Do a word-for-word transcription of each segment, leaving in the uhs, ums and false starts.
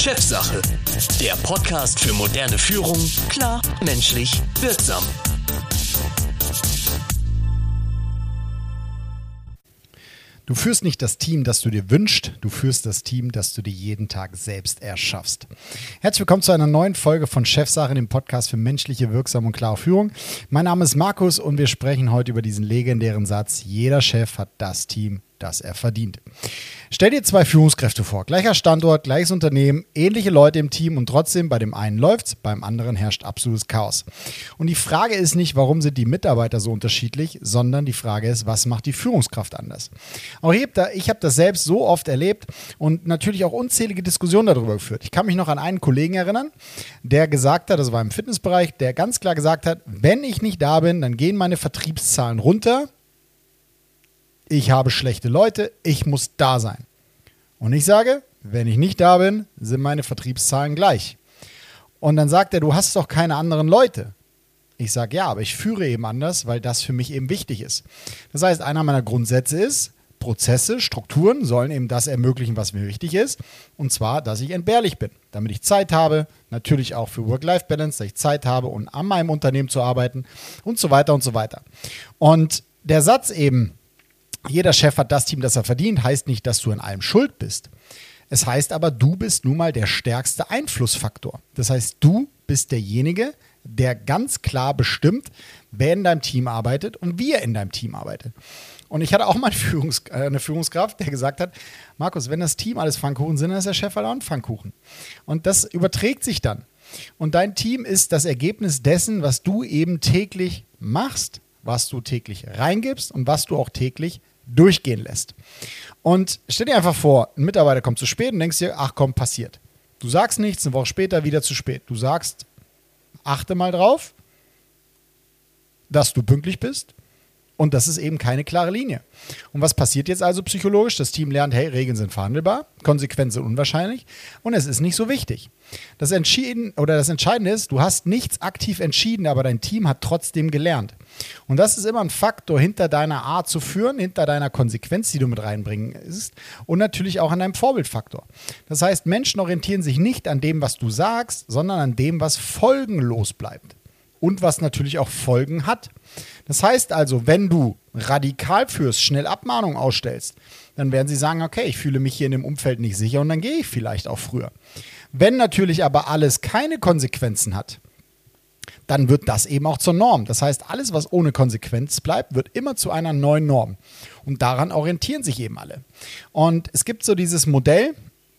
Chefsache, der Podcast für moderne Führung, klar, menschlich, wirksam. Du führst nicht das Team, das du dir wünschst, du führst das Team, das du dir jeden Tag selbst erschaffst. Herzlich willkommen zu einer neuen Folge von Chefsache, dem Podcast für menschliche, wirksame und klare Führung. Mein Name ist Markus und wir sprechen heute über diesen legendären Satz: Jeder Chef hat das Team, das er verdient. Stell dir zwei Führungskräfte vor, gleicher Standort, gleiches Unternehmen, ähnliche Leute im Team und trotzdem bei dem einen läuft's, beim anderen herrscht absolutes Chaos. Und die Frage ist nicht, warum sind die Mitarbeiter so unterschiedlich, sondern die Frage ist, was macht die Führungskraft anders? Auch ich habe das selbst so oft erlebt und natürlich auch unzählige Diskussionen darüber geführt. Ich kann mich noch an einen Kollegen erinnern, der gesagt hat, das war im Fitnessbereich, der ganz klar gesagt hat, wenn ich nicht da bin, dann gehen meine Vertriebszahlen runter. Ich habe schlechte Leute, ich muss da sein. Und ich sage, wenn ich nicht da bin, sind meine Vertriebszahlen gleich. Und dann sagt er, du hast doch keine anderen Leute. Ich sage, ja, aber ich führe eben anders, weil das für mich eben wichtig ist. Das heißt, einer meiner Grundsätze ist, Prozesse, Strukturen sollen eben das ermöglichen, was mir wichtig ist. Und zwar, dass ich entbehrlich bin, damit ich Zeit habe, natürlich auch für Work-Life-Balance, dass ich Zeit habe, um an meinem Unternehmen zu arbeiten und so weiter und so weiter. Und der Satz eben, jeder Chef hat das Team, das er verdient, heißt nicht, dass du in allem schuld bist. Es heißt aber, du bist nun mal der stärkste Einflussfaktor. Das heißt, du bist derjenige, der ganz klar bestimmt, wer in deinem Team arbeitet und wie er in deinem Team arbeitet. Und ich hatte auch mal eine, Führungs- eine Führungskraft, der gesagt hat, Markus, wenn das Team alles Pfannkuchen sind, dann ist der Chef halt auch ein Pfannkuchen. Und das überträgt sich dann. Und dein Team ist das Ergebnis dessen, was du eben täglich machst, was du täglich reingibst und was du auch täglich durchgehen lässt. Und stell dir einfach vor, ein Mitarbeiter kommt zu spät und denkst dir, ach komm, passiert. Du sagst nichts, eine Woche später wieder zu spät. Du sagst, achte mal drauf, dass du pünktlich bist. Und das ist eben keine klare Linie. Und was passiert jetzt also psychologisch? Das Team lernt, hey, Regeln sind verhandelbar, Konsequenzen sind unwahrscheinlich und es ist nicht so wichtig. Das Entschieden, oder das Entscheidende ist, du hast nichts aktiv entschieden, aber dein Team hat trotzdem gelernt. Und das ist immer ein Faktor hinter deiner Art zu führen, hinter deiner Konsequenz, die du mit reinbringen ist und natürlich auch an deinem Vorbildfaktor. Das heißt, Menschen orientieren sich nicht an dem, was du sagst, sondern an dem, was folgenlos bleibt. Und was natürlich auch Folgen hat. Das heißt also, wenn du radikal führst, schnell Abmahnungen ausstellst, dann werden sie sagen, okay, ich fühle mich hier in dem Umfeld nicht sicher und dann gehe ich vielleicht auch früher. Wenn natürlich aber alles keine Konsequenzen hat, dann wird das eben auch zur Norm. Das heißt, alles, was ohne Konsequenz bleibt, wird immer zu einer neuen Norm. Und daran orientieren sich eben alle. Und es gibt so dieses Modell,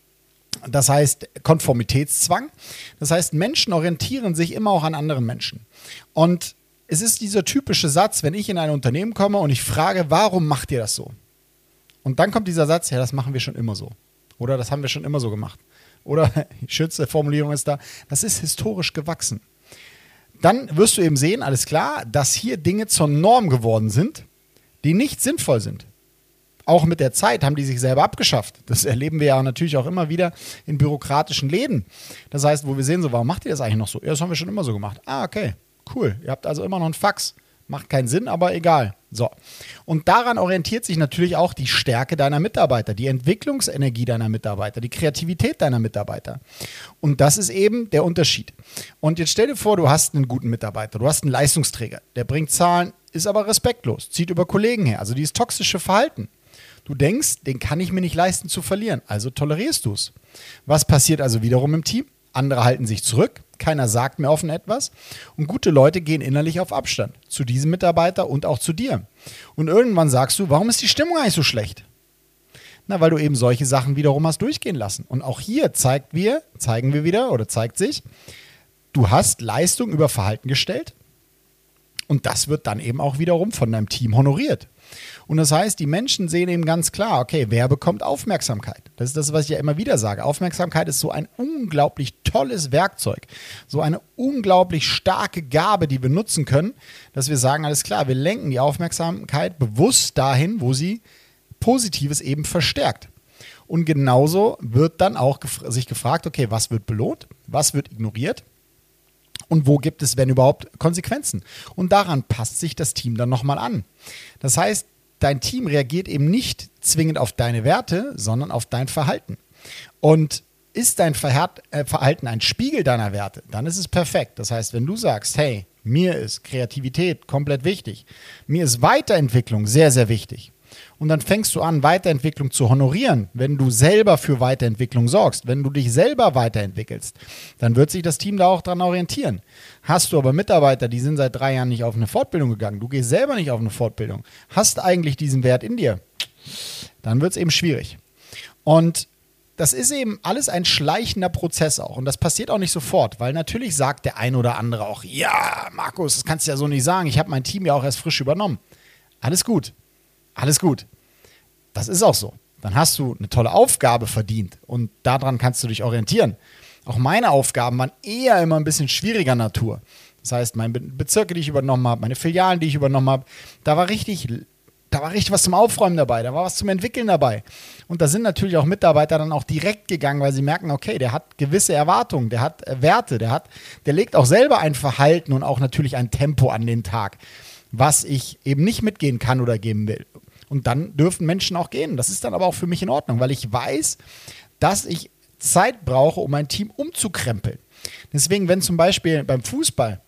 das heißt Konformitätszwang. Das heißt, Menschen orientieren sich immer auch an anderen Menschen. Und es ist dieser typische Satz, wenn ich in ein Unternehmen komme und ich frage, warum macht ihr das so? Und dann kommt dieser Satz, ja, das machen wir schon immer so. Oder das haben wir schon immer so gemacht. Oder, die schönste Formulierung ist da, das ist historisch gewachsen. Dann wirst du eben sehen, alles klar, dass hier Dinge zur Norm geworden sind, die nicht sinnvoll sind. Auch mit der Zeit haben die sich selber abgeschafft. Das erleben wir ja natürlich auch immer wieder in bürokratischen Läden. Das heißt, wo wir sehen, so, warum macht ihr das eigentlich noch so? Ja, das haben wir schon immer so gemacht. Ah, okay, cool. Ihr habt also immer noch einen Fax. Macht keinen Sinn, aber egal. So. Und daran orientiert sich natürlich auch die Stärke deiner Mitarbeiter, die Entwicklungsenergie deiner Mitarbeiter, die Kreativität deiner Mitarbeiter. Und das ist eben der Unterschied. Und jetzt stell dir vor, du hast einen guten Mitarbeiter, du hast einen Leistungsträger, der bringt Zahlen, ist aber respektlos, zieht über Kollegen her, also dieses toxische Verhalten. Du denkst, den kann ich mir nicht leisten zu verlieren, also tolerierst du es. Was passiert also wiederum im Team? Andere halten sich zurück, keiner sagt mehr offen etwas und gute Leute gehen innerlich auf Abstand zu diesem Mitarbeiter und auch zu dir. Und irgendwann sagst du, warum ist die Stimmung eigentlich so schlecht? Na, weil du eben solche Sachen wiederum hast durchgehen lassen. Und auch hier zeigt wir, zeigen wir wieder oder zeigt sich, du hast Leistung über Verhalten gestellt und das wird dann eben auch wiederum von deinem Team honoriert. Und das heißt, die Menschen sehen eben ganz klar, okay, wer bekommt Aufmerksamkeit? Das ist das, was ich ja immer wieder sage. Aufmerksamkeit ist so ein unglaublich tolles Werkzeug, so eine unglaublich starke Gabe, die wir nutzen können, dass wir sagen, alles klar, wir lenken die Aufmerksamkeit bewusst dahin, wo sie Positives eben verstärkt. Und genauso wird dann auch gef- sich gefragt, okay, was wird belohnt, was wird ignoriert? Und wo gibt es, wenn überhaupt, Konsequenzen? Und daran passt sich das Team dann nochmal an. Das heißt, dein Team reagiert eben nicht zwingend auf deine Werte, sondern auf dein Verhalten. Und ist dein Verhalten ein Spiegel deiner Werte, dann ist es perfekt. Das heißt, wenn du sagst, hey, mir ist Kreativität komplett wichtig, mir ist Weiterentwicklung sehr, sehr wichtig, und dann fängst du an, Weiterentwicklung zu honorieren, wenn du selber für Weiterentwicklung sorgst, wenn du dich selber weiterentwickelst, dann wird sich das Team da auch dran orientieren. Hast du aber Mitarbeiter, die sind seit drei Jahren nicht auf eine Fortbildung gegangen, du gehst selber nicht auf eine Fortbildung, hast eigentlich diesen Wert in dir, dann wird es eben schwierig. Und das ist eben alles ein schleichender Prozess auch. Und das passiert auch nicht sofort, weil natürlich sagt der ein oder andere auch, ja, Markus, das kannst du ja so nicht sagen, ich habe mein Team ja auch erst frisch übernommen. Alles gut, alles gut. Das ist auch so. Dann hast du eine tolle Aufgabe verdient und daran kannst du dich orientieren. Auch meine Aufgaben waren eher immer ein bisschen schwieriger Natur. Das heißt, meine Bezirke, die ich übernommen habe, meine Filialen, die ich übernommen habe, da war richtig... Da war richtig was zum Aufräumen dabei, da war was zum Entwickeln dabei. Und da sind natürlich auch Mitarbeiter dann auch direkt gegangen, weil sie merken, okay, der hat gewisse Erwartungen, der hat äh, Werte, der hat, der legt auch selber ein Verhalten und auch natürlich ein Tempo an den Tag, was ich eben nicht mitgehen kann oder geben will. Und dann dürfen Menschen auch gehen. Das ist dann aber auch für mich in Ordnung, weil ich weiß, dass ich Zeit brauche, um mein Team umzukrempeln. Deswegen, wenn zum Beispiel beim Fußball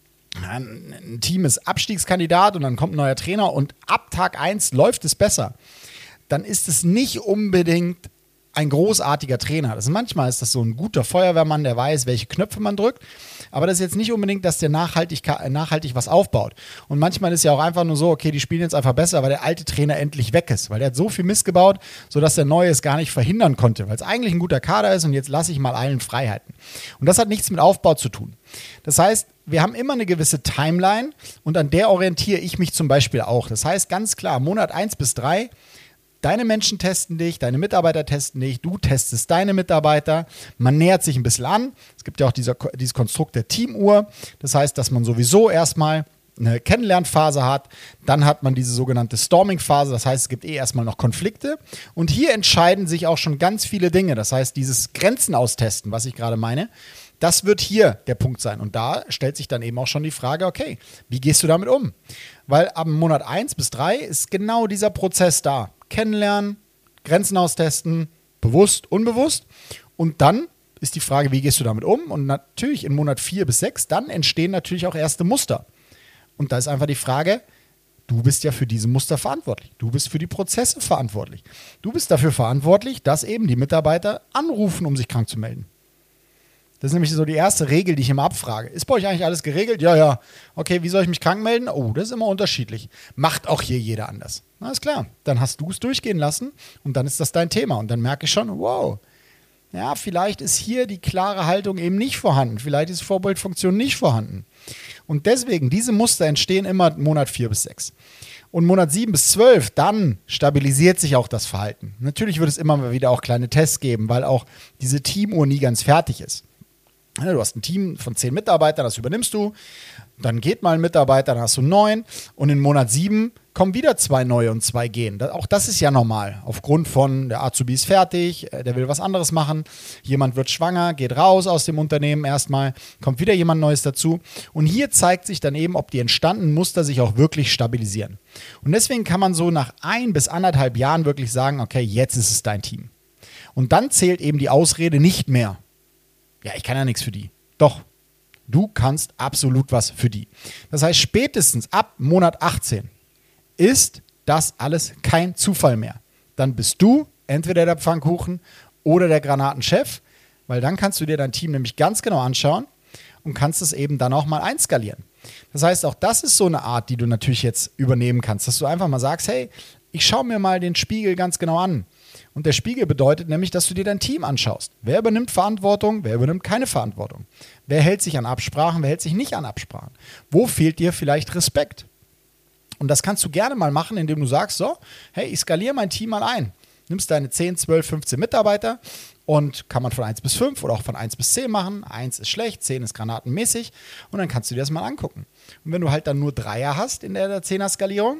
ein Team ist Abstiegskandidat und dann kommt ein neuer Trainer und ab Tag eins läuft es besser, dann ist es nicht unbedingt ein großartiger Trainer. Das ist, manchmal ist das so ein guter Feuerwehrmann, der weiß, welche Knöpfe man drückt, aber das ist jetzt nicht unbedingt, dass der nachhaltig, nachhaltig was aufbaut. Und manchmal ist ja auch einfach nur so, okay, die spielen jetzt einfach besser, weil der alte Trainer endlich weg ist, weil der hat so viel Mist gebaut, sodass der Neue es gar nicht verhindern konnte, weil es eigentlich ein guter Kader ist und jetzt lasse ich mal allen Freiheiten. Und das hat nichts mit Aufbau zu tun. Das heißt, wir haben immer eine gewisse Timeline und an der orientiere ich mich zum Beispiel auch. Das heißt ganz klar, Monat eins bis drei, deine Menschen testen dich, deine Mitarbeiter testen dich, du testest deine Mitarbeiter, man nähert sich ein bisschen an. Es gibt ja auch dieser, dieses Konstrukt der Teamuhr. Das heißt, dass man sowieso erstmal eine Kennenlernphase hat, dann hat man diese sogenannte Storming-Phase, das heißt, es gibt eh erstmal noch Konflikte und hier entscheiden sich auch schon ganz viele Dinge. Das heißt, dieses Grenzen austesten, was ich gerade meine, das wird hier der Punkt sein. Und da stellt sich dann eben auch schon die Frage, okay, wie gehst du damit um? Weil ab Monat eins bis drei ist genau dieser Prozess da. Kennenlernen, Grenzen austesten, bewusst, unbewusst. Und dann ist die Frage, wie gehst du damit um? Und natürlich in Monat vier bis sechs, dann entstehen natürlich auch erste Muster. Und da ist einfach die Frage, du bist ja für diese Muster verantwortlich. Du bist für die Prozesse verantwortlich. Du bist dafür verantwortlich, dass eben die Mitarbeiter anrufen, um sich krank zu melden. Das ist nämlich so die erste Regel, die ich immer abfrage. Ist bei euch eigentlich alles geregelt? Ja, ja. Okay, wie soll ich mich krank melden? Oh, das ist immer unterschiedlich. Macht auch hier jeder anders. Na, ist klar. Dann hast du es durchgehen lassen und dann ist das dein Thema. Und dann merke ich schon, wow, ja, vielleicht ist hier die klare Haltung eben nicht vorhanden. Vielleicht ist Vorbildfunktion nicht vorhanden. Und deswegen, diese Muster entstehen immer Monat vier bis sechs. Und Monat sieben bis zwölf, dann stabilisiert sich auch das Verhalten. Natürlich wird es immer mal wieder auch kleine Tests geben, weil auch diese Teamuhr nie ganz fertig ist. Du hast ein Team von zehn Mitarbeitern, das übernimmst du. Dann geht mal ein Mitarbeiter, dann hast du neun. Und in Monat sieben kommen wieder zwei neue und zwei gehen. Das, auch das ist ja normal. Aufgrund von, der Azubi ist fertig, der will was anderes machen. Jemand wird schwanger, geht raus aus dem Unternehmen erstmal, kommt wieder jemand Neues dazu. Und hier zeigt sich dann eben, ob die entstandenen Muster sich auch wirklich stabilisieren. Und deswegen kann man so nach ein bis anderthalb Jahren wirklich sagen, okay, jetzt ist es dein Team. Und dann zählt eben die Ausrede nicht mehr. Ja, ich kann ja nichts für die. Doch, du kannst absolut was für die. Das heißt, spätestens ab Monat achtzehn ist das alles kein Zufall mehr. Dann bist du entweder der Pfannkuchen oder der Granatenchef, weil dann kannst du dir dein Team nämlich ganz genau anschauen und kannst es eben dann auch mal einskalieren. Das heißt, auch das ist so eine Art, die du natürlich jetzt übernehmen kannst, dass du einfach mal sagst, hey, ich schaue mir mal den Spiegel ganz genau an. Und der Spiegel bedeutet nämlich, dass du dir dein Team anschaust. Wer übernimmt Verantwortung, wer übernimmt keine Verantwortung? Wer hält sich an Absprachen, wer hält sich nicht an Absprachen? Wo fehlt dir vielleicht Respekt? Und das kannst du gerne mal machen, indem du sagst, so, hey, ich skaliere mein Team mal ein. Nimmst deine zehn, zwölf, fünfzehn Mitarbeiter und kann man von eins bis fünf oder auch von eins bis zehn machen. eins ist schlecht, zehn ist granatenmäßig und dann kannst du dir das mal angucken. Und wenn du halt dann nur Dreier hast in der zehner-Skalierung,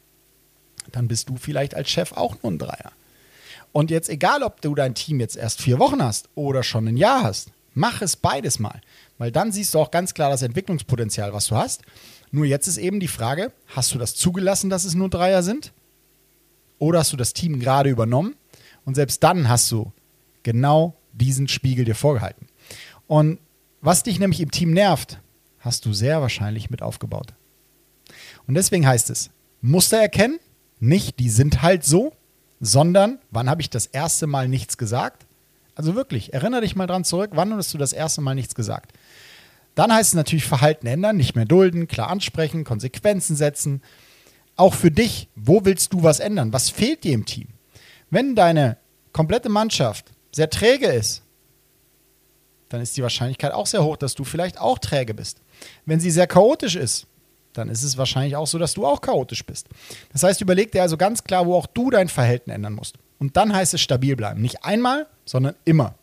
dann bist du vielleicht als Chef auch nur ein Dreier. Und jetzt egal, ob du dein Team jetzt erst vier Wochen hast oder schon ein Jahr hast, mach es beides mal. Weil dann siehst du auch ganz klar das Entwicklungspotenzial, was du hast. Nur jetzt ist eben die Frage, hast du das zugelassen, dass es nur Dreier sind? Oder hast du das Team gerade übernommen? Und selbst dann hast du genau diesen Spiegel dir vorgehalten. Und was dich nämlich im Team nervt, hast du sehr wahrscheinlich mit aufgebaut. Und deswegen heißt es, Muster erkennen, nicht die sind halt so, sondern wann habe ich das erste Mal nichts gesagt? Also wirklich, erinnere dich mal dran zurück, wann hast du das erste Mal nichts gesagt? Dann heißt es natürlich Verhalten ändern, nicht mehr dulden, klar ansprechen, Konsequenzen setzen. Auch für dich, wo willst du was ändern? Was fehlt dir im Team? Wenn deine komplette Mannschaft sehr träge ist, dann ist die Wahrscheinlichkeit auch sehr hoch, dass du vielleicht auch träge bist. Wenn sie sehr chaotisch ist, dann ist es wahrscheinlich auch so, dass du auch chaotisch bist. Das heißt, überleg dir also ganz klar, wo auch du dein Verhalten ändern musst. Und dann heißt es stabil bleiben. Nicht einmal, sondern immer.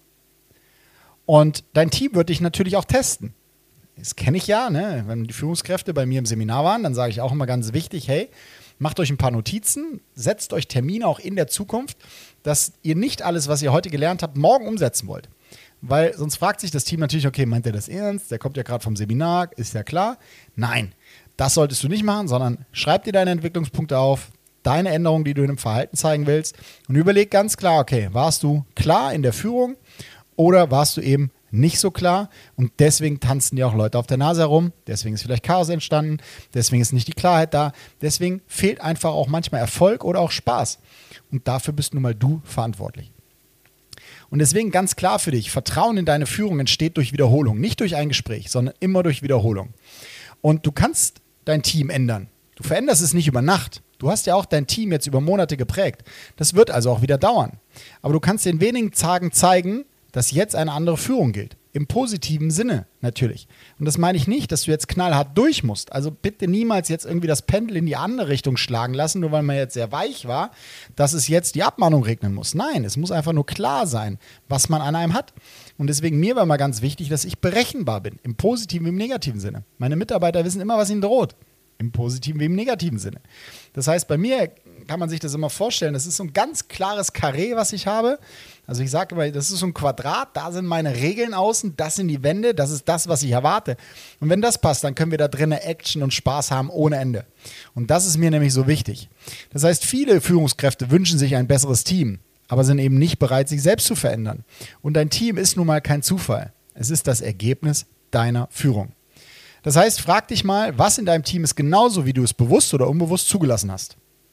Und dein Team wird dich natürlich auch testen. Das kenne ich ja, ne? Wenn die Führungskräfte bei mir im Seminar waren, dann sage ich auch immer ganz wichtig, hey, macht euch ein paar Notizen, setzt euch Termine auch in der Zukunft, dass ihr nicht alles, was ihr heute gelernt habt, morgen umsetzen wollt. Weil sonst fragt sich das Team natürlich, okay, meint der das ernst? Der kommt ja gerade vom Seminar, ist ja klar. Nein, das solltest du nicht machen, sondern schreib dir deine Entwicklungspunkte auf, deine Änderungen, die du in dem Verhalten zeigen willst und überleg ganz klar, okay, warst du klar in der Führung oder warst du eben nicht so klar und deswegen tanzen dir auch Leute auf der Nase herum, deswegen ist vielleicht Chaos entstanden, deswegen ist nicht die Klarheit da, deswegen fehlt einfach auch manchmal Erfolg oder auch Spaß und dafür bist nun mal du verantwortlich. Und deswegen ganz klar für dich, Vertrauen in deine Führung entsteht durch Wiederholung, nicht durch ein Gespräch, sondern immer durch Wiederholung. Und du kannst dein Team ändern. Du veränderst es nicht über Nacht. Du hast ja auch dein Team jetzt über Monate geprägt. Das wird also auch wieder dauern. Aber du kannst in wenigen Tagen zeigen, dass jetzt eine andere Führung gilt. Im positiven Sinne natürlich. Und das meine ich nicht, dass du jetzt knallhart durch musst. Also bitte niemals jetzt irgendwie das Pendel in die andere Richtung schlagen lassen, nur weil man jetzt sehr weich war, dass es jetzt die Abmahnung regnen muss. Nein, es muss einfach nur klar sein, was man an einem hat. Und deswegen mir war mal ganz wichtig, dass ich berechenbar bin. Im positiven wie im negativen Sinne. Meine Mitarbeiter wissen immer, was ihnen droht. Im positiven wie im negativen Sinne. Das heißt, bei mir kann man sich das immer vorstellen, das ist so ein ganz klares Karree, was ich habe. Also ich sage immer, das ist so ein Quadrat, da sind meine Regeln außen, das sind die Wände, das ist das, was ich erwarte. Und wenn das passt, dann können wir da drinnen Action und Spaß haben ohne Ende. Und das ist mir nämlich so wichtig. Das heißt, viele Führungskräfte wünschen sich ein besseres Team, aber sind eben nicht bereit, sich selbst zu verändern. Und dein Team ist nun mal kein Zufall. Es ist das Ergebnis deiner Führung. Das heißt, frag dich mal, was in deinem Team ist genauso, wie du es bewusst oder unbewusst zugelassen hast.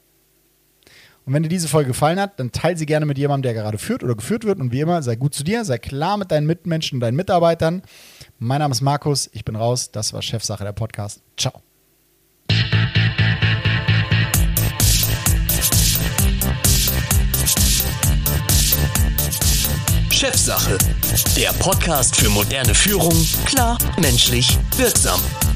Und wenn dir diese Folge gefallen hat, dann teile sie gerne mit jemandem, der gerade führt oder geführt wird. Und wie immer, sei gut zu dir, sei klar mit deinen Mitmenschen und deinen Mitarbeitern. Mein Name ist Markus, ich bin raus. Das war Chefsache, der Podcast. Ciao. Chefsache, der Podcast für moderne Führung, klar, menschlich, wirksam.